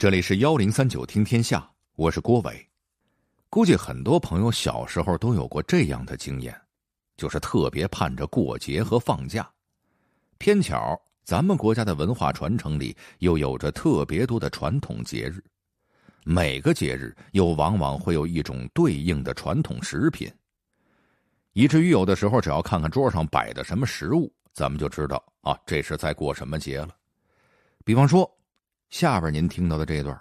这里是1039听天下，我是郭伟。估计很多朋友小时候都有过这样的经验，就是特别盼着过节和放假。偏巧咱们国家的文化传承里又有着特别多的传统节日，每个节日又往往会有一种对应的传统食品，以至于有的时候只要看看桌上摆的什么食物，咱们就知道啊，这是在过什么节了。比方说下边您听到的这段，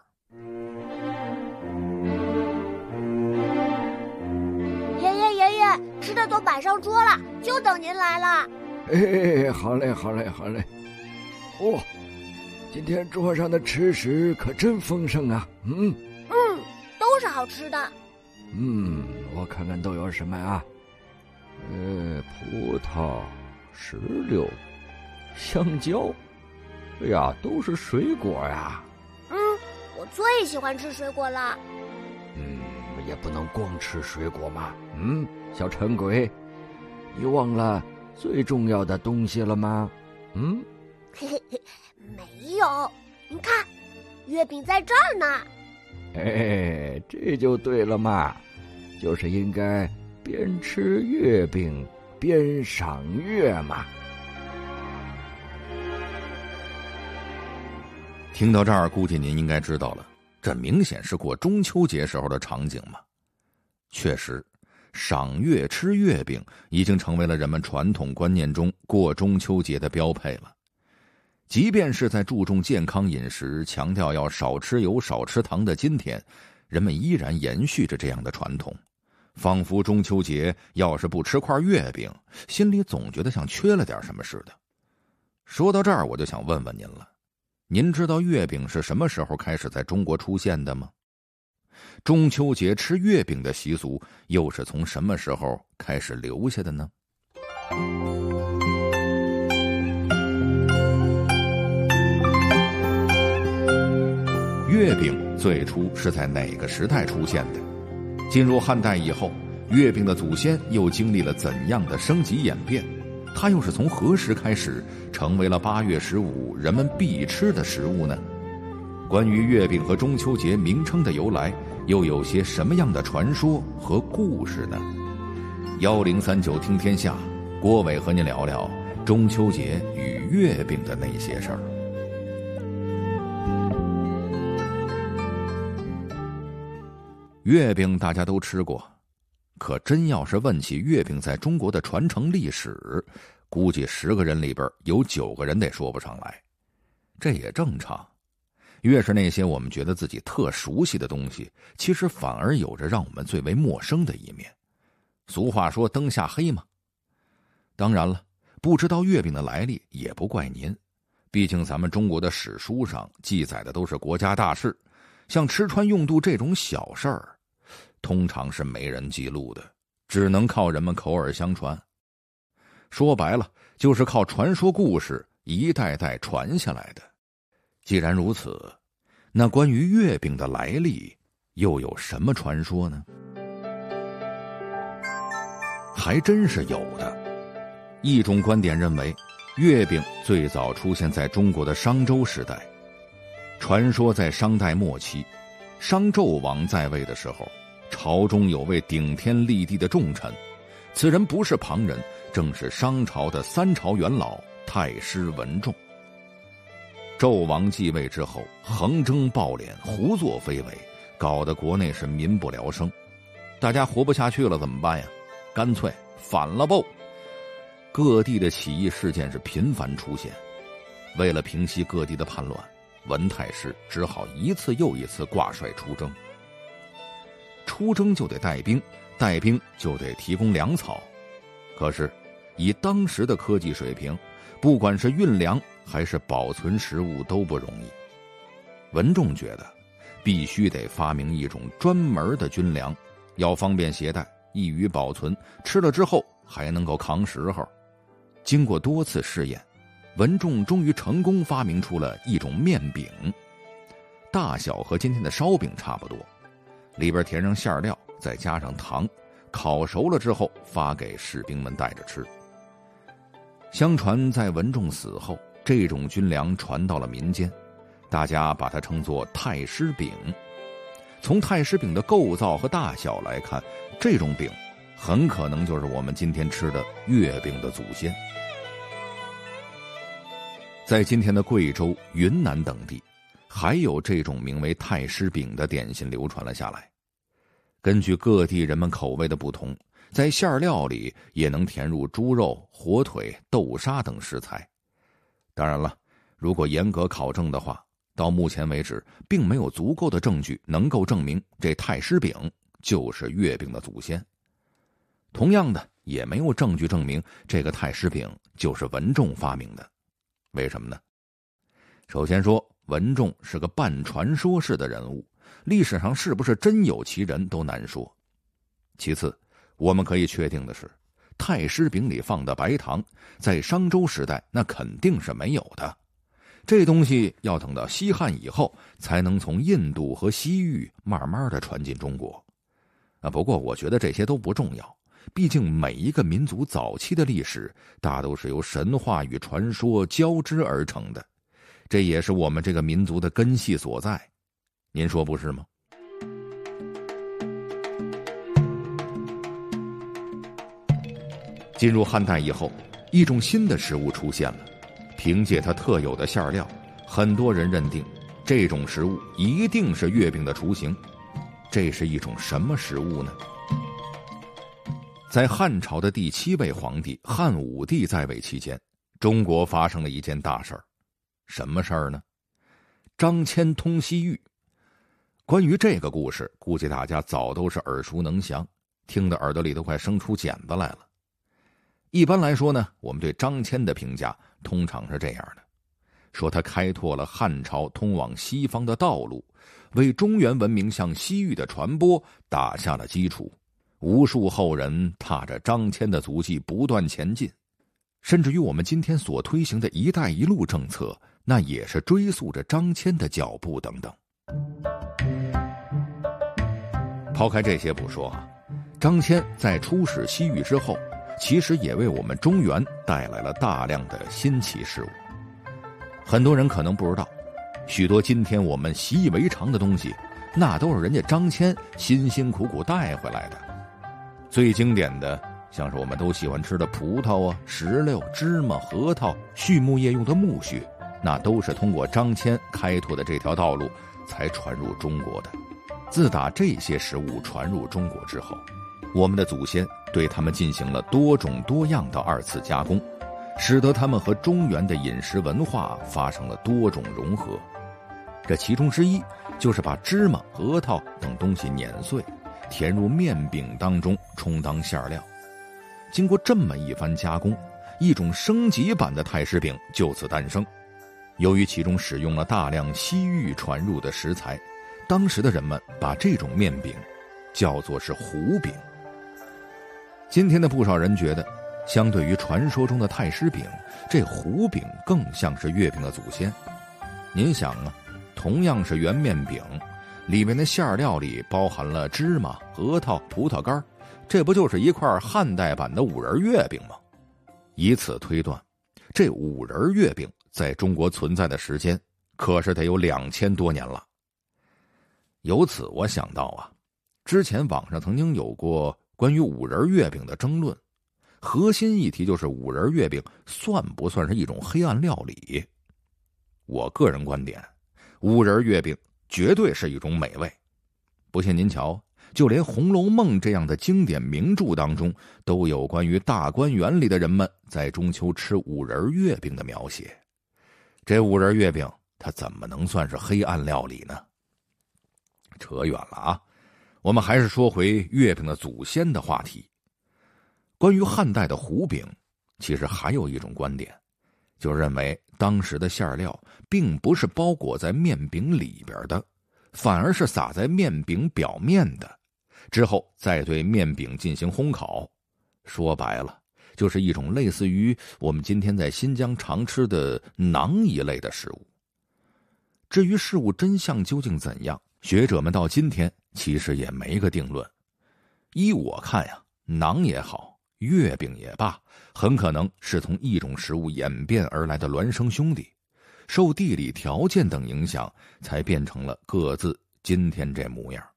爷爷，吃的都摆上桌了，就等您来了。 好嘞。哦，今天桌上的吃食可真丰盛啊。 都是好吃的。 我看看都有什么啊？葡萄、石榴、香蕉，哎呀，都是水果呀。 我最喜欢吃水果了。 也不能光吃水果嘛。小陈鬼，你忘了最重要的东西了吗？ 没有，您看，月饼在这儿呢。 这就对了嘛，就是应该边吃月饼边赏月嘛。 听到这儿，估计您应该知道了，这明显是过中秋节时候的场景嘛。确实，赏月吃月饼已经成为了人们传统观念中过中秋节的标配了。即便是在注重健康饮食、强调要少吃油少吃糖的今天，人们依然延续着这样的传统，仿佛中秋节要是不吃块月饼，心里总觉得像缺了点什么似的。说到这儿，我就想问问您了，您知道月饼是什么时候开始在中国出现的吗？中秋节吃月饼的习俗又是从什么时候开始留下的呢？月饼最初是在哪个时代出现的？进入汉代以后，月饼的祖先又经历了怎样的升级演变？它又是从何时开始成为了8月15人们必吃的食物呢？关于月饼和中秋节名称的由来，又有些什么样的传说和故事呢？1039听天下，郭伟和您聊聊中秋节与月饼的那些事儿。月饼大家都吃过，可真要是问起月饼在中国的传承历史，估计10个人里边有9个人得说不上来。这也正常，越是那些我们觉得自己特熟悉的东西，其实反而有着让我们最为陌生的一面。俗话说灯下黑嘛。当然了，不知道月饼的来历也不怪您，毕竟咱们中国的史书上记载的都是国家大事，像吃穿用度这种小事儿，通常是没人记录的，只能靠人们口耳相传。说白了，就是靠传说故事一代代传下来的。既然如此，那关于月饼的来历又有什么传说呢？还真是有的。一种观点认为，月饼最早出现在中国的商周时代。传说在商代末期，商纣王在位的时候，朝中有位顶天立地的重臣，此人不是旁人，正是商朝的3朝元老太师文仲。纣王继位之后，横征暴敛，胡作非为，搞得国内是民不聊生。大家活不下去了怎么办呀？干脆反了吧！各地的起义事件是频繁出现。为了平息各地的叛乱，文太师只好一次又一次挂帅出征。出征就得带兵，带兵就得提供粮草。可是以当时的科技水平，不管是运粮还是保存食物都不容易。文仲觉得必须得发明一种专门的军粮，要方便携带，易于保存，吃了之后还能够扛时候。经过多次试验，文仲终于成功发明出了一种面饼，大小和今天的烧饼差不多，里边填上馅料，再加上糖，烤熟了之后发给士兵们带着吃。相传在文仲死后，这种军粮传到了民间， 大家把它称作太师饼。从太师饼的构造和大小来看，这种饼很可能就是我们今天吃的月饼的祖先。在今天的贵州、云南等地，还有这种名为太师饼的点心流传了下来。根据各地人们口味的不同，在馅料里也能填入猪肉、火腿、豆沙等食材。当然了，如果严格考证的话，到目前为止并没有足够的证据能够证明这太师饼就是月饼的祖先。同样的，也没有证据证明这个太师饼就是文仲发明的。为什么呢？首先说，文仲是个半传说式的人物，历史上是不是真有其人都难说。其次，我们可以确定的是，太师饼里放的白糖在商周时代那肯定是没有的，这东西要等到西汉以后才能从印度和西域慢慢的传进中国。不过我觉得这些都不重要，毕竟每一个民族早期的历史大都是由神话与传说交织而成的，这也是我们这个民族的根系所在。您说不是吗？进入汉代以后，一种新的食物出现了，凭借它特有的馅料，很多人认定这种食物一定是月饼的雏形。这是一种什么食物呢？在汉朝的第7位皇帝汉武帝在位期间，中国发生了一件大事儿。什么事儿呢？张骞通西域。关于这个故事，估计大家早都是耳熟能详，听得耳朵里都快生出茧子来了。一般来说呢，我们对张骞的评价通常是这样的，说他开拓了汉朝通往西方的道路，为中原文明向西域的传播打下了基础。无数后人踏着张骞的足迹不断前进，甚至于我们今天所推行的一带一路政策，那也是追溯着张骞的脚步等等。抛开这些不说啊，张骞在出使西域之后，其实也为我们中原带来了大量的新奇事物。很多人可能不知道，许多今天我们习以为常的东西，那都是人家张骞辛辛苦苦带回来的。最经典的像是我们都喜欢吃的葡萄啊、石榴、芝麻、核桃，畜牧业用的苜蓿，那都是通过张骞开拓的这条道路才传入中国的。自打这些食物传入中国之后，我们的祖先对它们进行了多种多样的2次加工，使得它们和中原的饮食文化发生了多种融合。这其中之一就是把芝麻、核桃等东西碾碎，填入面饼当中充当馅料。经过这么一番加工，一种升级版的太师饼就此诞生。由于其中使用了大量西域传入的食材，当时的人们把这种面饼叫做是糊饼。今天的不少人觉得，相对于传说中的太师饼，这糊饼更像是月饼的祖先。您想啊，同样是圆面饼，里面的馅料里包含了芝麻、核桃、葡萄干，这不就是一块汉代版的五仁月饼吗？以此推断，这五仁月饼在中国存在的时间可是得有2000多年了。由此我想到啊，之前网上曾经有过关于五仁月饼的争论，核心议题就是五仁月饼算不算是一种黑暗料理。我个人观点，五仁月饼绝对是一种美味。不信您瞧，就连《红楼梦》这样的经典名著当中，都有关于大观园里的人们在中秋吃五仁月饼的描写。这五仁月饼它怎么能算是黑暗料理呢？扯远了啊，我们还是说回月饼的祖先的话题。关于汉代的糊饼，其实还有一种观点，就认为当时的馅料并不是包裹在面饼里边的，反而是撒在面饼表面的，之后再对面饼进行烘烤。说白了，就是一种类似于我们今天在新疆常吃的馕一类的食物。至于事物真相究竟怎样，学者们到今天其实也没个定论。依我看呀，馕也好，月饼也罢，很可能是从一种食物演变而来的孪生兄弟。 受地理条件等影响，才变成了各自今天这模样。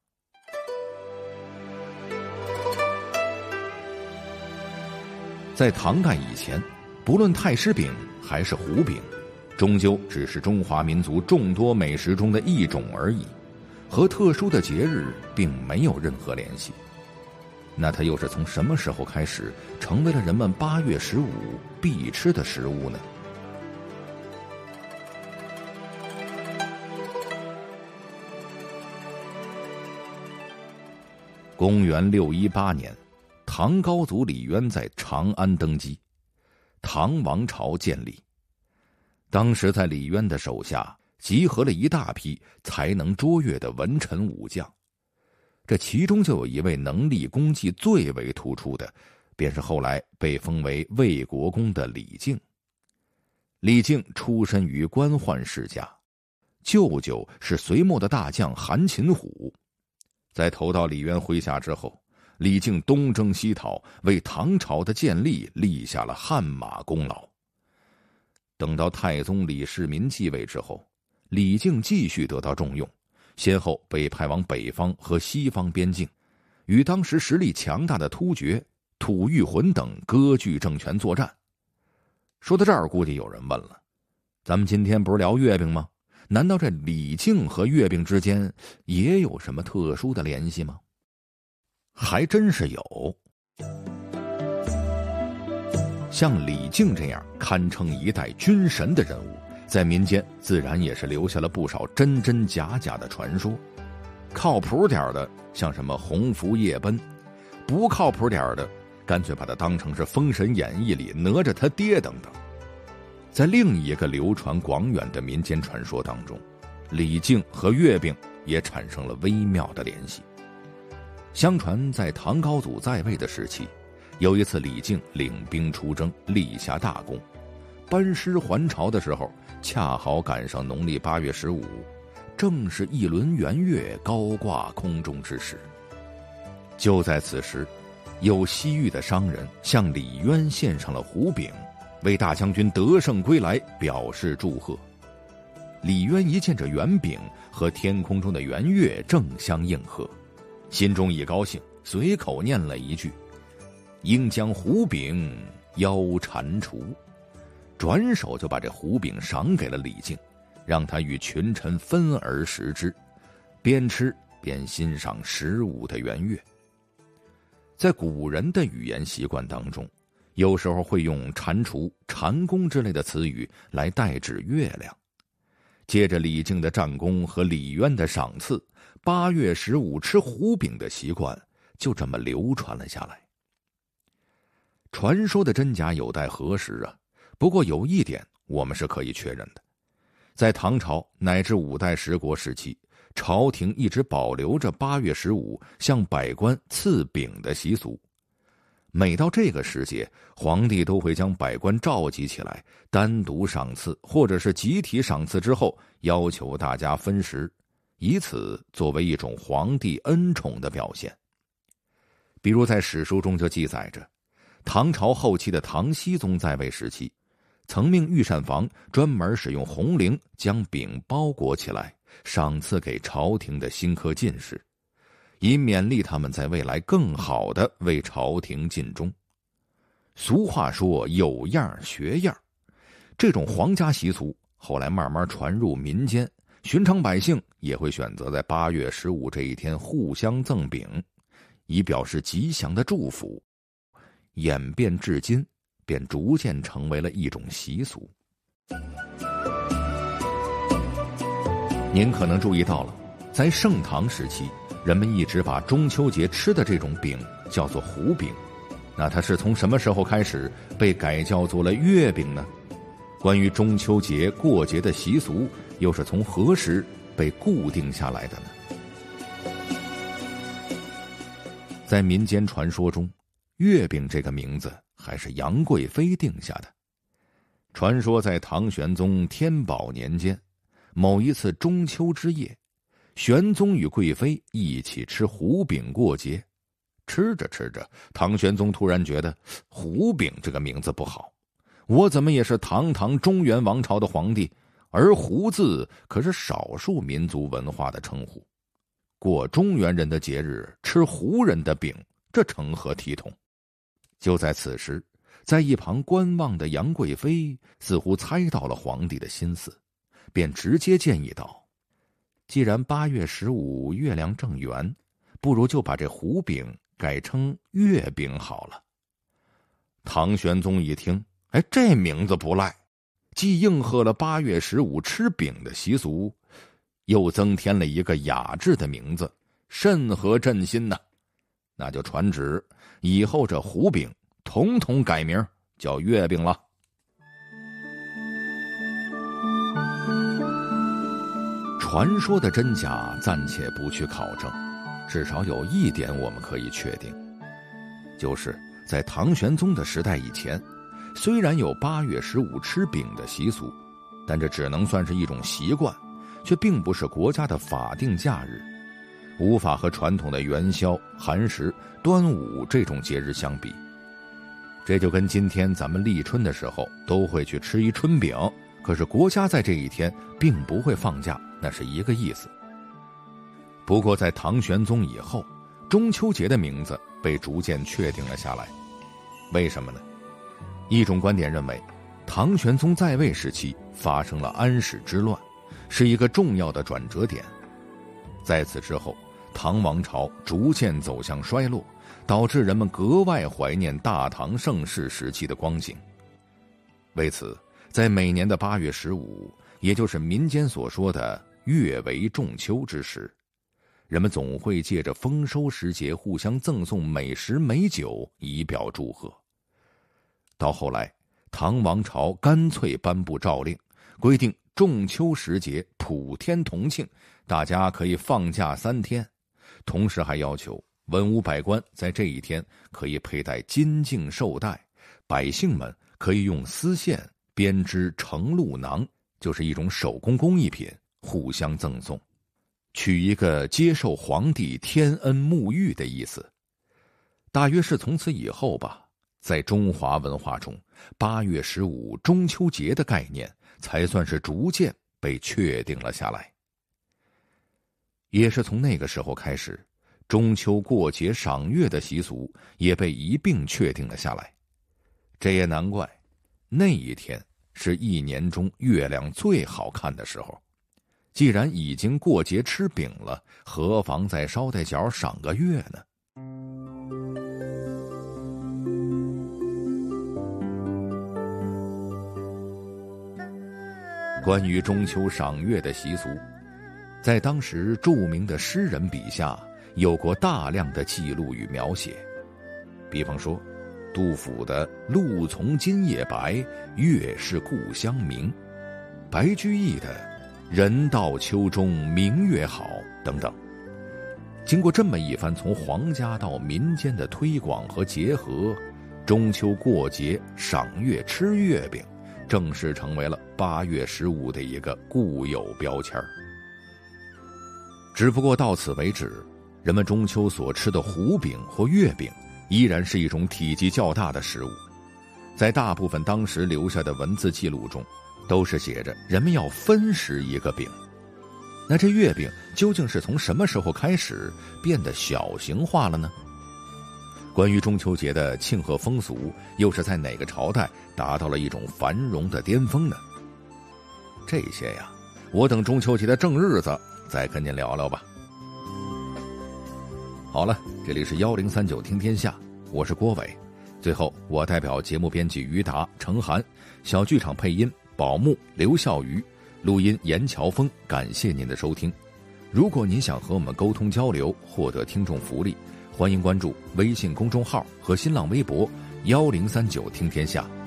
在唐代以前，不论太师饼还是胡饼，终究只是中华民族众多美食中的一种而已，和特殊的节日并没有任何联系。那它又是从什么时候开始成为了人们8月15必吃的食物呢？公元618年，唐高祖李渊在长安登基，唐王朝建立。当时在李渊的手下集合了一大批才能卓越的文臣武将，这其中就有一位能力功绩最为突出的，便是后来被封为魏国公的李靖。李靖出身于官宦世家，舅舅是隋末的大将韩擒虎。在投到李渊麾下之后，李靖东征西讨，为唐朝的建立立下了汗马功劳。等到太宗李世民继位之后，李靖继续得到重用，先后被派往北方和西方边境，与当时实力强大的突厥、吐谷浑等割据政权作战。说到这儿，估计有人问了，咱们今天不是聊月饼吗？难道这李靖和月饼之间也有什么特殊的联系吗？还真是有。像李靖这样堪称一代军神的人物，在民间自然也是留下了不少真真假假的传说。靠谱点的像什么鸿福夜奔，不靠谱点的干脆把它当成是《封神演义》里哪吒他爹等等。在另一个流传广远的民间传说当中，李靖和月饼也产生了微妙的联系。相传在唐高祖在位的时期，有一次李靖领兵出征，立下大功，班师还朝的时候，恰好赶上农历8月15，正是一轮圆月高挂空中之时。就在此时，有西域的商人向李渊献上了胡饼，为大将军得胜归来表示祝贺。李渊一见这圆饼和天空中的圆月正相应和，心中一高兴，随口念了一句：“应将胡饼邀蟾蜍”，转手就把这胡饼赏给了李靖，让他与群臣分而食之，边吃边欣赏15的圆月。在古人的语言习惯当中，有时候会用蟾蜍、蟾宫之类的词语来代指月亮。接着李靖的战功和李渊的赏赐，8月15吃胡饼的习惯就这么流传了下来。传说的真假有待核实啊，不过有一点我们是可以确认的，在唐朝乃至5代十国时期，朝廷一直保留着8月15向百官赐饼的习俗。每到这个时节，皇帝都会将百官召集起来，单独赏赐或者是集体赏赐之后，要求大家分食，以此作为一种皇帝恩宠的表现。比如在史书中就记载着，唐朝后期的唐僖宗在位时期，曾命御膳房专门使用红绫将饼包裹起来，赏赐给朝廷的新科进士，以勉励他们在未来更好地为朝廷尽忠。俗话说有样学样，这种皇家习俗后来慢慢传入民间，寻常百姓也会选择在8月15这一天互相赠饼，以表示吉祥的祝福。演变至今，便逐渐成为了一种习俗。您可能注意到了，在盛唐时期，人们一直把中秋节吃的这种饼叫做胡饼，那它是从什么时候开始被改叫做了月饼呢？关于中秋节过节的习俗，又是从何时被固定下来的呢？在民间传说中，月饼这个名字还是杨贵妃定下的。传说在唐玄宗天宝年间，某一次中秋之夜，玄宗与贵妃一起吃胡饼过节。吃着吃着，唐玄宗突然觉得胡饼这个名字不好，我怎么也是堂堂中原王朝的皇帝， 而胡字可是少数民族文化的称呼。过中原人的节日，吃胡人的饼，这成何体统？就在此时，在一旁观望的杨贵妃似乎猜到了皇帝的心思，便直接建议道：既然8月15月亮正圆，不如就把这胡饼改成月饼好了。唐玄宗一听，这名字不赖，既应和了8月15吃饼的习俗，又增添了一个雅致的名字，甚合朕心呐！那就传旨，以后这胡饼统统改名叫月饼了。传说的真假暂且不去考证，至少有一点我们可以确定，就是在唐玄宗的时代以前，虽然有8月15吃饼的习俗，但这只能算是一种习惯，却并不是国家的法定假日，无法和传统的元宵、寒食、端午这种节日相比。这就跟今天咱们立春的时候都会去吃一春饼，可是国家在这一天并不会放假，那是一个意思。不过在唐玄宗以后，中秋节的名字被逐渐确定了下来。为什么呢？一种观点认为，唐玄宗在位时期发生了安史之乱，是一个重要的转折点。在此之后，唐王朝逐渐走向衰落，导致人们格外怀念大唐盛世时期的光景。为此，在每年的8月15，也就是民间所说的月为仲秋之时，人们总会借着丰收时节互相赠送美食美酒，以表祝贺。到后来，唐王朝干脆颁布诏令，规定仲秋时节普天同庆，大家可以放假3天，同时还要求文武百官在这一天可以佩戴金镜绶带，百姓们可以用丝线编织承禄囊，就是一种手工工艺品，互相赠送，取一个接受皇帝天恩沐浴的意思。大约是从此以后吧，在中华文化中，8月15中秋节的概念才算是逐渐被确定了下来。也是从那个时候开始，中秋过节赏月的习俗也被一并确定了下来。这也难怪，那一天是一年中月亮最好看的时候。既然已经过节吃饼了，何妨再捎带脚赏个月呢？关于中秋赏月的习俗，在当时著名的诗人笔下有过大量的记录与描写。比方说杜甫的露从今夜白，月是故乡明，白居易的人到秋中明月好等等。经过这么一番从皇家到民间的推广和结合，中秋过节赏月吃月饼正式成为了8月15的一个固有标签。只不过到此为止，人们中秋所吃的胡饼或月饼依然是一种体积较大的食物。在大部分当时留下的文字记录中，都是写着人们要分食一个饼。那这月饼究竟是从什么时候开始变得小型化了呢？关于中秋节的庆贺风俗又是在哪个朝代达到了一种繁荣的巅峰呢？这些呀，我等中秋节的正日子再跟您聊聊吧。好了，这里是1039听天下，我是郭伟。最后，我代表节目编辑于达、程涵，小剧场配音宝木、刘孝瑜，录音严乔峰，感谢您的收听。如果您想和我们沟通交流，获得听众福利，欢迎关注微信公众号和新浪微博1039听天下。